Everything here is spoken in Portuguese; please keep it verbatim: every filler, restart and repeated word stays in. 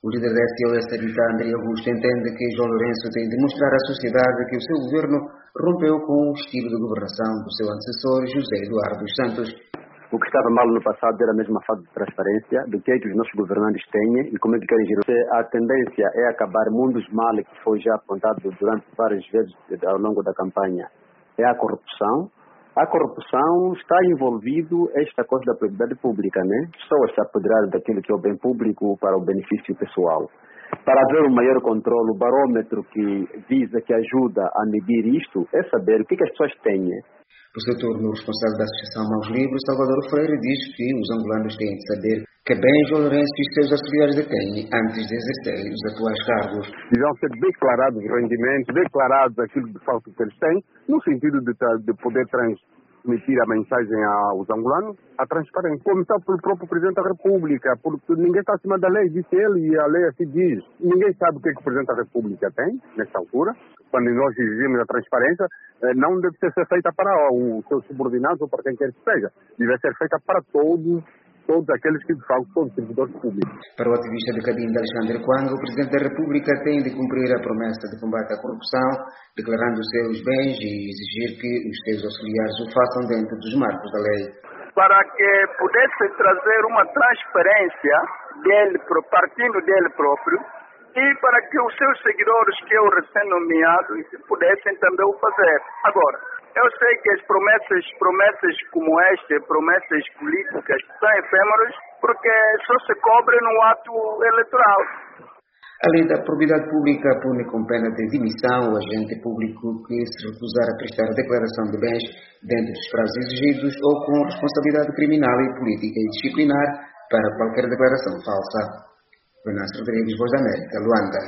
O líder da S O S Habitat, André Augusto, entende que João Lourenço tem de mostrar à sociedade que o seu governo rompeu com o estilo de governação do seu antecessor, José Eduardo dos Santos. O que estava mal no passado era a mesma falta de transparência do que é que os nossos governantes têm e como é que querem gerir. A tendência é acabar um dos males que foi já apontado durante várias vezes ao longo da campanha, é a corrupção. A corrupção está envolvido esta coisa da propriedade pública, né? Pessoas se apoderaram daquilo que é o bem público para o benefício pessoal. Para haver um maior controle, o barômetro que visa, que ajuda a medir isto, é saber o que, que as pessoas têm. Por seu turno, o responsável da Associação Mãos Livres, Salvador Freire, diz que os angolanos têm de saber que bem João Lourenço e os seus auxiliares detêm antes de exercerem os atuais cargos. Deviam ser declarados os rendimentos, declarados aquilo de fato que eles têm, no sentido de, de poder transmitir a mensagem aos angolanos, a transparência. Começar pelo próprio Presidente da República, porque ninguém está acima da lei, disse ele, e a lei assim diz. Ninguém sabe o que, é que o Presidente da República tem, nesta altura. Quando nós exigimos a transparência, não deve ser feita para os seus subordinados ou para quem quer que seja. Deve ser feita para todos, todos aqueles que, de facto, são servidores públicos. Para o ativista de Cabinda, Alexandre Quang, o Presidente da República tem de cumprir a promessa de combate à corrupção, declarando os seus bens e exigir que os seus auxiliares o façam dentro dos marcos da lei. Para que pudesse trazer uma transparência dele, partindo dele próprio, e para que os seus seguidores, que é o recém-nomeado, pudessem também o fazer. Agora, eu sei que as promessas, promessas como esta, promessas políticas, são efêmeras porque só se cobre no ato eleitoral. A lei da probidade pública pune com pena de demissão o agente público que se recusar a prestar a declaração de bens dentro dos prazos exigidos ou com responsabilidade criminal e política e disciplinar para qualquer declaração falsa. Venâncio Rodrigues, Voz da América, Luanda.